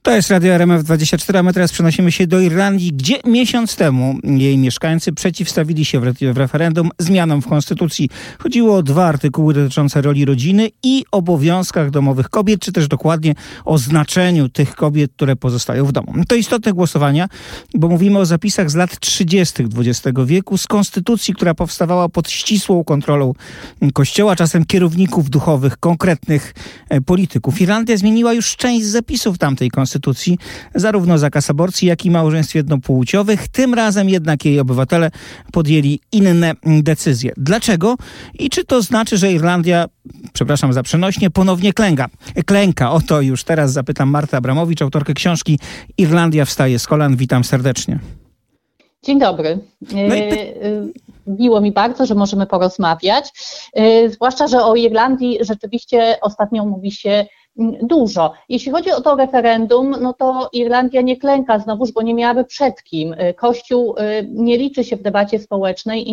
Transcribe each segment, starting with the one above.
To jest Radio RMF24, a my teraz przenosimy się do Irlandii, gdzie miesiąc temu jej mieszkańcy przeciwstawili się w referendum zmianom w konstytucji. Chodziło o 2 artykuły dotyczące roli rodziny i obowiązkach domowych kobiet, czy też dokładnie o znaczeniu tych kobiet, które pozostają w domu. To istotne głosowania, bo mówimy o zapisach z lat 30. XX wieku, z konstytucji, która powstawała pod ścisłą kontrolą Kościoła, czasem kierowników duchowych, konkretnych polityków. Irlandia zmieniła już część zapisów tamtej konstytucji, zarówno zakaz aborcji, jak i małżeństw jednopłciowych. Tym razem jednak jej obywatele podjęli inne decyzje. Dlaczego? I czy to znaczy, że Irlandia, przepraszam za przenośnie, ponownie klęka? O to już teraz zapytam Martę Abramowicz, autorkę książki Irlandia wstaje z kolan. Witam serdecznie. Dzień dobry. Miło mi bardzo, że możemy porozmawiać. Zwłaszcza, że o Irlandii rzeczywiście ostatnio mówi się dużo. Jeśli chodzi o to referendum, no to Irlandia nie klęka znowuż, bo nie miałaby przed kim. Kościół nie liczy się w debacie społecznej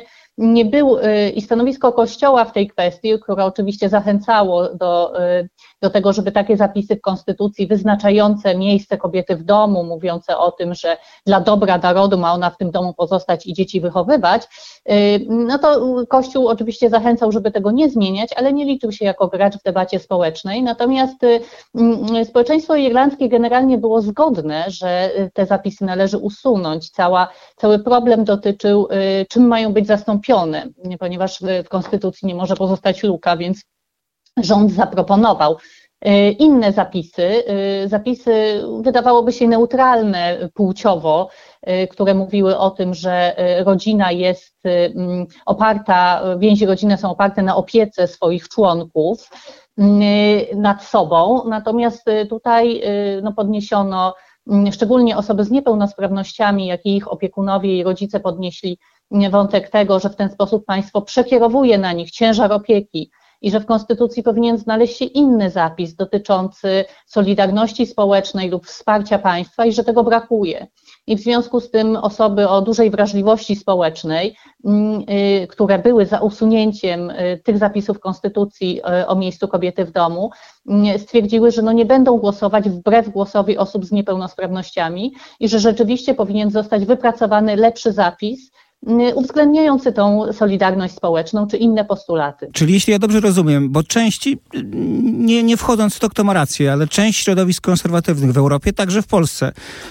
i stanowisko Kościoła w tej kwestii, które oczywiście zachęcało do tego, żeby takie zapisy w Konstytucji wyznaczające miejsce kobiety w domu, mówiące o tym, że dla dobra narodu ma ona w tym domu pozostać i dzieci wychowywać, no to Kościół oczywiście zachęcał, żeby tego nie zmieniać, ale nie liczył się jako gracz w debacie społecznej. Natomiast społeczeństwo irlandzkie generalnie było zgodne, że te zapisy należy usunąć. Cały problem dotyczył, czym mają być zastąpione, ponieważ w Konstytucji nie może pozostać luka, więc rząd zaproponował inne zapisy wydawałoby się neutralne płciowo, które mówiły o tym, że rodzina jest oparta, więzi rodzinne są oparte na opiece swoich członków nad sobą, natomiast tutaj podniesiono, szczególnie osoby z niepełnosprawnościami, jak i ich opiekunowie i rodzice podnieśli wątek tego, że w ten sposób państwo przekierowuje na nich ciężar opieki i że w Konstytucji powinien znaleźć się inny zapis dotyczący solidarności społecznej lub wsparcia państwa i że tego brakuje. I w związku z tym osoby o dużej wrażliwości społecznej, które były za usunięciem tych zapisów Konstytucji o miejscu kobiety w domu, stwierdziły, że nie będą głosować wbrew głosowi osób z niepełnosprawnościami i że rzeczywiście powinien zostać wypracowany lepszy zapis, uwzględniający tą solidarność społeczną czy inne postulaty. Czyli jeśli ja dobrze rozumiem, bo część, nie wchodząc w to, kto ma rację, ale część środowisk konserwatywnych w Europie, także w Polsce,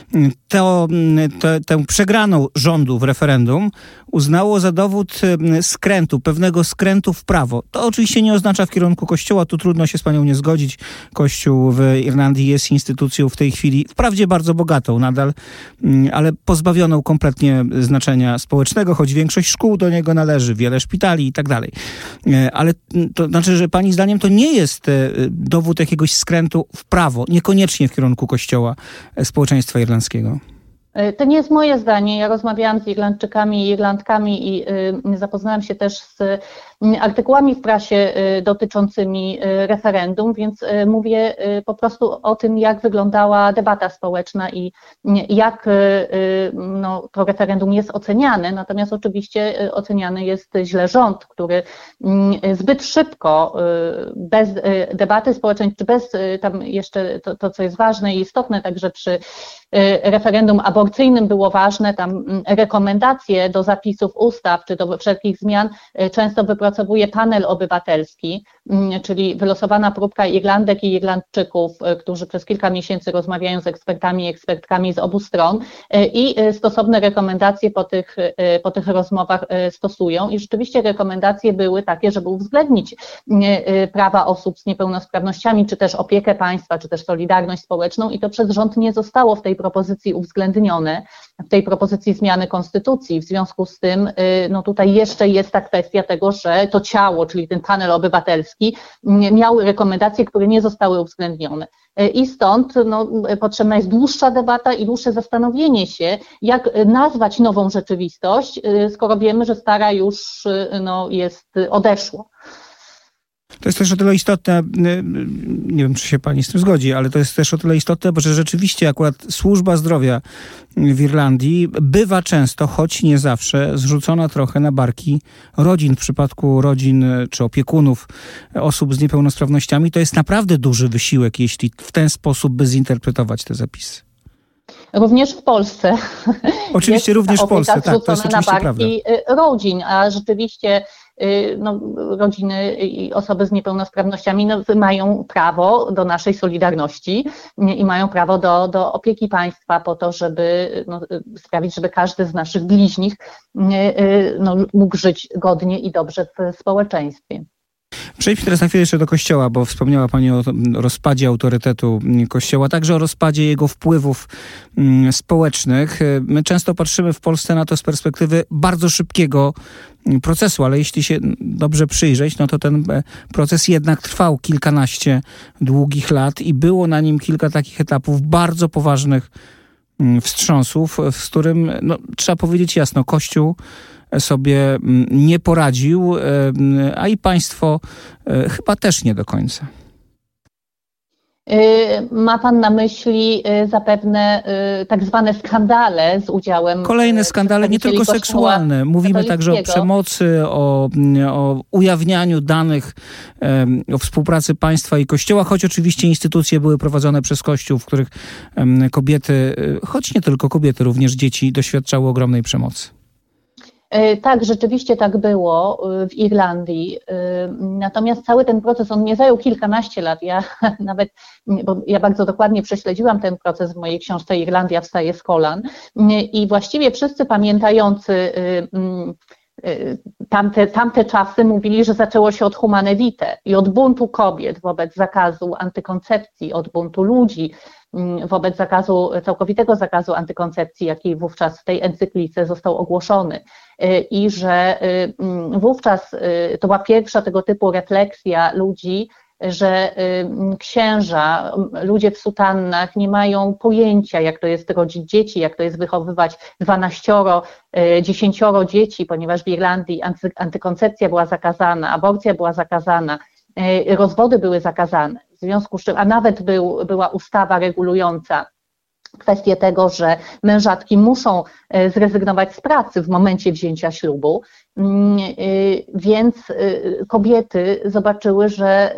tę przegraną rządu w referendum uznało za dowód pewnego skrętu w prawo. To oczywiście nie oznacza w kierunku Kościoła, tu trudno się z panią nie zgodzić. Kościół w Irlandii jest instytucją w tej chwili wprawdzie bardzo bogatą nadal, ale pozbawioną kompletnie znaczenia społecznego, choć większość szkół do niego należy, wiele szpitali i tak dalej. Ale to znaczy, że pani zdaniem to nie jest dowód jakiegoś skrętu w prawo, niekoniecznie w kierunku Kościoła społeczeństwa irlandzkiego. To nie jest moje zdanie. Ja rozmawiałam z Irlandczykami i Irlandkami i zapoznałam się też z artykułami w prasie dotyczącymi referendum, więc mówię po prostu o tym, jak wyglądała debata społeczna i jak to referendum jest oceniane. Natomiast oczywiście oceniany jest źle rząd, który zbyt szybko, bez debaty społecznej, czy bez tam jeszcze to co jest ważne i istotne, także przy referendum aborcyjnym było ważne, tam rekomendacje do zapisów ustaw czy do wszelkich zmian często wypracowuje panel obywatelski, czyli wylosowana próbka Irlandek i Irlandczyków, którzy przez kilka miesięcy rozmawiają z ekspertami i ekspertkami z obu stron i stosowne rekomendacje po tych rozmowach stosują i rzeczywiście rekomendacje były takie, żeby uwzględnić prawa osób z niepełnosprawnościami, czy też opiekę państwa, czy też solidarność społeczną i to przez rząd nie zostało w tej propozycji uwzględnione, w tej propozycji zmiany konstytucji. W związku z tym tutaj jeszcze jest ta kwestia tego, że to ciało, czyli ten panel obywatelski miał rekomendacje, które nie zostały uwzględnione. I stąd potrzebna jest dłuższa debata i dłuższe zastanowienie się, jak nazwać nową rzeczywistość, skoro wiemy, że stara już odeszła. To jest też o tyle istotne, nie wiem, czy się pani z tym zgodzi, ale to jest też o tyle istotne, bo że rzeczywiście akurat służba zdrowia w Irlandii bywa często, choć nie zawsze, zrzucona trochę na barki rodzin. W przypadku rodzin czy opiekunów osób z niepełnosprawnościami to jest naprawdę duży wysiłek, jeśli w ten sposób by zinterpretować te zapisy. Również w Polsce. Oczywiście również w Polsce, tak, to jest oczywiście prawda. Rodzin, a rzeczywiście rodziny i osoby z niepełnosprawnościami mają prawo do naszej solidarności i mają prawo do opieki państwa po to, żeby sprawić, żeby każdy z naszych bliźnich mógł żyć godnie i dobrze w społeczeństwie. Przejdźmy teraz na chwilę jeszcze do Kościoła, bo wspomniała pani o rozpadzie autorytetu Kościoła, także o rozpadzie jego wpływów społecznych. My często patrzymy w Polsce na to z perspektywy bardzo szybkiego procesu, ale jeśli się dobrze przyjrzeć, no to ten proces jednak trwał kilkanaście długich lat i było na nim kilka takich etapów bardzo poważnych wstrząsów, z którym, trzeba powiedzieć jasno, Kościół sobie nie poradził, a i państwo chyba też nie do końca. Ma pan na myśli zapewne tak zwane skandale z udziałem... Kolejne skandale, nie tylko seksualne. Mówimy także o przemocy, o ujawnianiu danych, o współpracy państwa i Kościoła, choć oczywiście instytucje były prowadzone przez Kościół, w których kobiety, choć nie tylko kobiety, również dzieci doświadczały ogromnej przemocy. Tak, rzeczywiście tak było w Irlandii, natomiast cały ten proces, on nie zajął kilkanaście lat, ja bardzo dokładnie prześledziłam ten proces w mojej książce Irlandia wstaje z kolan i właściwie wszyscy pamiętający tamte czasy mówili, że zaczęło się od humane vitae i od buntu kobiet wobec zakazu antykoncepcji, od buntu ludzi wobec całkowitego zakazu antykoncepcji, jaki wówczas w tej encyklice został ogłoszony. I że wówczas to była pierwsza tego typu refleksja ludzi, że księża, ludzie w sutannach nie mają pojęcia, jak to jest rodzić dzieci, jak to jest wychowywać 12, 10 dzieci, ponieważ w Irlandii antykoncepcja była zakazana, aborcja była zakazana, rozwody były zakazane, w związku z czym, a nawet była ustawa regulująca kwestię tego, że mężatki muszą zrezygnować z pracy w momencie wzięcia ślubu, więc kobiety zobaczyły, że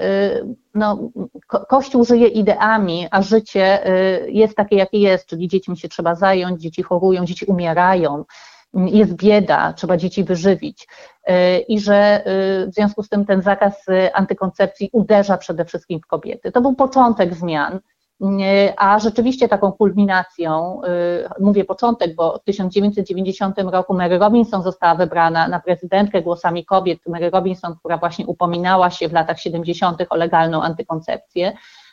Kościół żyje ideami, a życie jest takie, jakie jest, czyli dziećmi się trzeba zająć, dzieci chorują, dzieci umierają, jest bieda, trzeba dzieci wyżywić i że w związku z tym ten zakaz antykoncepcji uderza przede wszystkim w kobiety. To był początek zmian. A rzeczywiście taką kulminacją, mówię początek, bo w 1990 roku Mary Robinson została wybrana na prezydentkę głosami kobiet. Mary Robinson, która właśnie upominała się w latach 70. o legalną antykoncepcję,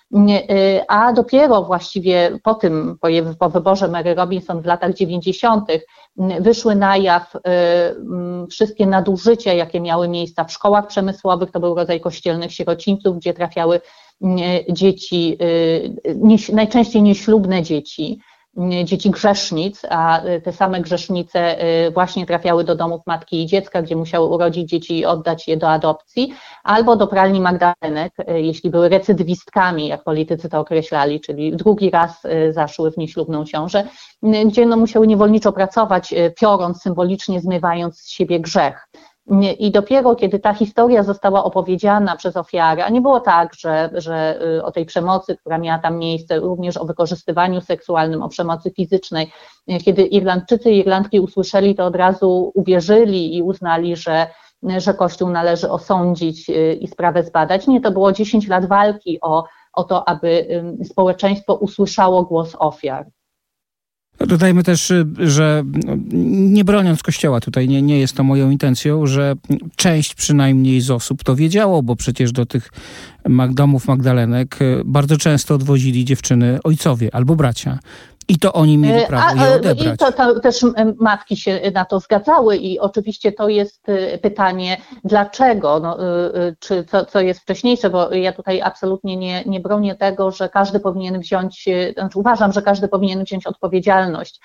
a dopiero właściwie po wyborze Mary Robinson w latach 90. wyszły na jaw wszystkie nadużycia, jakie miały miejsce w szkołach przemysłowych. To był rodzaj kościelnych sierocińców, gdzie trafiały dzieci, najczęściej nieślubne dzieci grzesznic, a te same grzesznice właśnie trafiały do domów matki i dziecka, gdzie musiały urodzić dzieci i oddać je do adopcji, albo do pralni Magdalenek, jeśli były recydywistkami, jak politycy to określali, czyli drugi raz zaszły w nieślubną ciążę, gdzie musiały niewolniczo pracować, piorąc, symbolicznie zmywając z siebie grzech. I dopiero kiedy ta historia została opowiedziana przez ofiary, a nie było tak, że o tej przemocy, która miała tam miejsce, również o wykorzystywaniu seksualnym, o przemocy fizycznej, kiedy Irlandczycy i Irlandki usłyszeli, to od razu uwierzyli i uznali, że Kościół należy osądzić i sprawę zbadać. Nie, to było 10 lat walki o to, aby społeczeństwo usłyszało głos ofiar. Dodajmy też, że nie broniąc Kościoła, tutaj nie jest to moją intencją, że część przynajmniej z osób to wiedziało, bo przecież do tych domów Magdalenek bardzo często odwozili dziewczyny ojcowie albo bracia. I to oni mieli prawo je odebrać. I to też matki się na to zgadzały i oczywiście to jest pytanie, dlaczego, czy co jest wcześniejsze, bo ja tutaj absolutnie nie bronię tego, że każdy powinien wziąć, znaczy uważam, że każdy powinien wziąć odpowiedzialność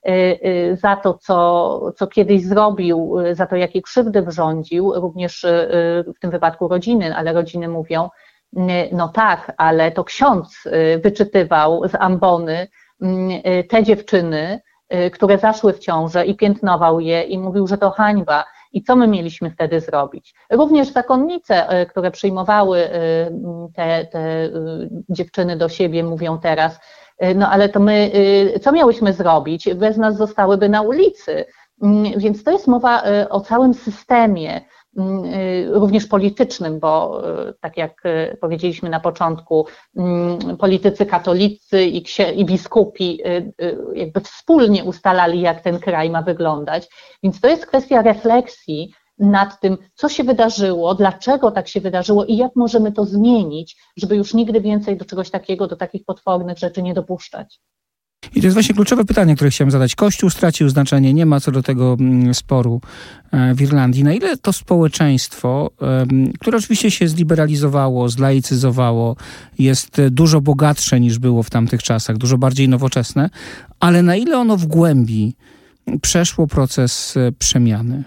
za to, co kiedyś zrobił, za to, jakie krzywdy wyrządził, również w tym wypadku rodziny, ale rodziny mówią, no tak, ale to ksiądz wyczytywał z ambony te dziewczyny, które zaszły w ciążę i piętnował je i mówił, że to hańba. I co my mieliśmy wtedy zrobić? Również zakonnice, które przyjmowały te dziewczyny do siebie, mówią teraz, no ale to my, co miałyśmy zrobić? Bez nas zostałyby na ulicy. Więc to jest mowa o całym systemie, również politycznym, bo tak jak powiedzieliśmy na początku, politycy katolicy i biskupi jakby wspólnie ustalali, jak ten kraj ma wyglądać. Więc to jest kwestia refleksji nad tym, co się wydarzyło, dlaczego tak się wydarzyło i jak możemy to zmienić, żeby już nigdy więcej do czegoś takiego, do takich potwornych rzeczy nie dopuszczać. I to jest właśnie kluczowe pytanie, które chciałem zadać. Kościół stracił znaczenie, nie ma co do tego sporu w Irlandii. Na ile to społeczeństwo, które oczywiście się zliberalizowało, zlaicyzowało, jest dużo bogatsze niż było w tamtych czasach, dużo bardziej nowoczesne, ale na ile ono w głębi przeszło proces przemiany?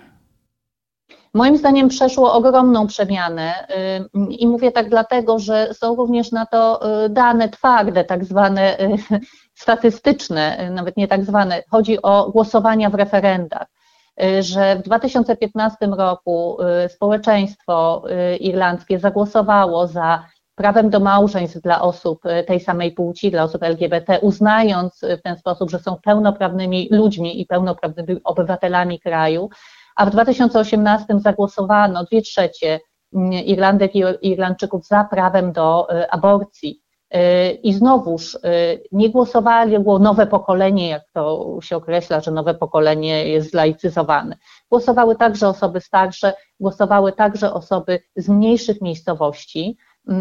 Moim zdaniem przeszło ogromną przemianę i mówię tak dlatego, że są również na to dane twarde, tak zwane statystyczne, nawet nie tak zwane. Chodzi o głosowania w referendach, że w 2015 roku społeczeństwo irlandzkie zagłosowało za prawem do małżeństw dla osób tej samej płci, dla osób LGBT, uznając w ten sposób, że są pełnoprawnymi ludźmi i pełnoprawnymi obywatelami kraju, a w 2018 zagłosowano 2/3 Irlandek i Irlandczyków za prawem do aborcji. I znowuż nie głosowało nowe pokolenie, jak to się określa, że nowe pokolenie jest zlaicyzowane. Głosowały także osoby starsze, głosowały także osoby z mniejszych miejscowości.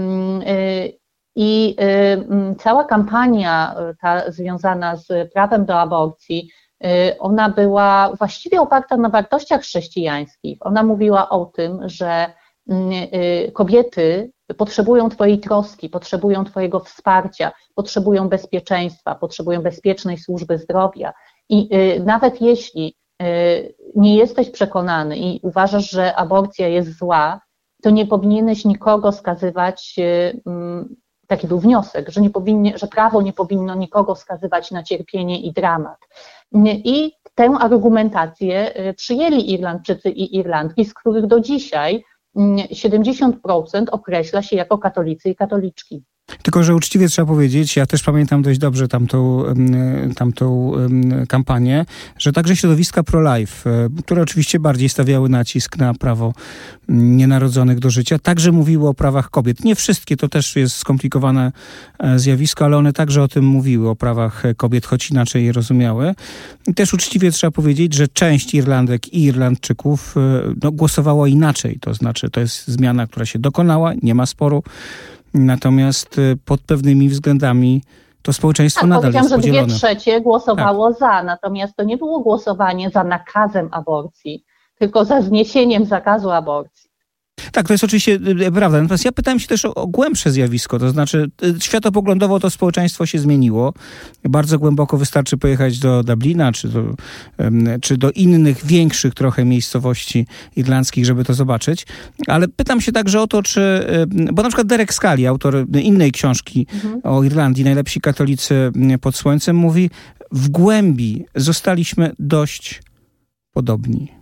I cała kampania ta związana z prawem do aborcji, ona była właściwie oparta na wartościach chrześcijańskich. Ona mówiła o tym, że kobiety potrzebują Twojej troski, potrzebują Twojego wsparcia, potrzebują bezpieczeństwa, potrzebują bezpiecznej służby zdrowia. I nawet jeśli nie jesteś przekonany i uważasz, że aborcja jest zła, to nie powinieneś nikogo skazywać, taki był wniosek, że prawo nie powinno nikogo skazywać na cierpienie i dramat. I tę argumentację przyjęli Irlandczycy i Irlandki, z których do dzisiaj 70% określa się jako katolicy i katoliczki. Tylko że uczciwie trzeba powiedzieć, ja też pamiętam dość dobrze tamtą kampanię, że także środowiska pro-life, które oczywiście bardziej stawiały nacisk na prawo nienarodzonych do życia, także mówiły o prawach kobiet. Nie wszystkie, to też jest skomplikowane zjawisko, ale one także o tym mówiły, o prawach kobiet, choć inaczej je rozumiały. I też uczciwie trzeba powiedzieć, że część Irlandek i Irlandczyków głosowała inaczej, to znaczy to jest zmiana, która się dokonała, nie ma sporu. Natomiast pod pewnymi względami to społeczeństwo nadal jest podzielone. Powiedziałam, że 2/3 głosowało za, natomiast to nie było głosowanie za nakazem aborcji, tylko za zniesieniem zakazu aborcji. Tak, to jest oczywiście prawda. Natomiast ja pytałem się też o głębsze zjawisko, to znaczy światopoglądowo to społeczeństwo się zmieniło. Bardzo głęboko wystarczy pojechać do Dublina, czy do innych, większych trochę miejscowości irlandzkich, żeby to zobaczyć. Ale pytam się także o to, bo na przykład Derek Scally, autor innej książki o Irlandii, Najlepsi katolicy pod słońcem, mówi, w głębi zostaliśmy dość podobni.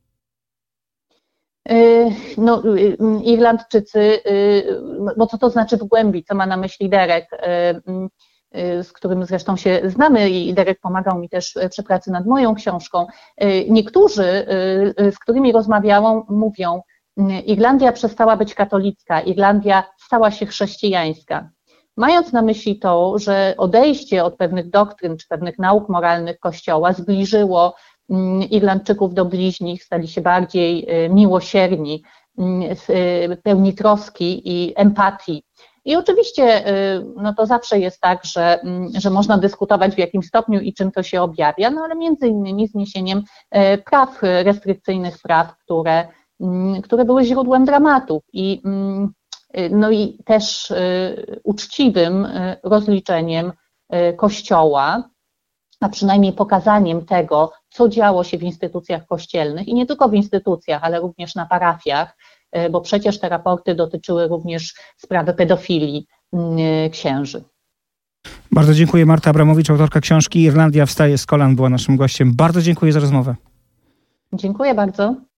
No, Irlandczycy, bo co to znaczy w głębi, co ma na myśli Derek, z którym zresztą się znamy i Derek pomagał mi też przy pracy nad moją książką. Niektórzy, z którymi rozmawiałam, mówią, Irlandia przestała być katolicka, Irlandia stała się chrześcijańska. Mając na myśli to, że odejście od pewnych doktryn czy pewnych nauk moralnych Kościoła zbliżyło Irlandczyków do bliźnich, stali się bardziej miłosierni, pełni troski i empatii. I oczywiście no to zawsze jest tak, że można dyskutować w jakim stopniu i czym to się objawia, no ale między innymi zniesieniem praw, restrykcyjnych praw, które były źródłem dramatów no i też uczciwym rozliczeniem Kościoła, a przynajmniej pokazaniem tego, co działo się w instytucjach kościelnych i nie tylko w instytucjach, ale również na parafiach, bo przecież te raporty dotyczyły również sprawy pedofilii księży. Bardzo dziękuję. Marta Abramowicz, autorka książki Irlandia wstaje z kolan, była naszym gościem. Bardzo dziękuję za rozmowę. Dziękuję bardzo.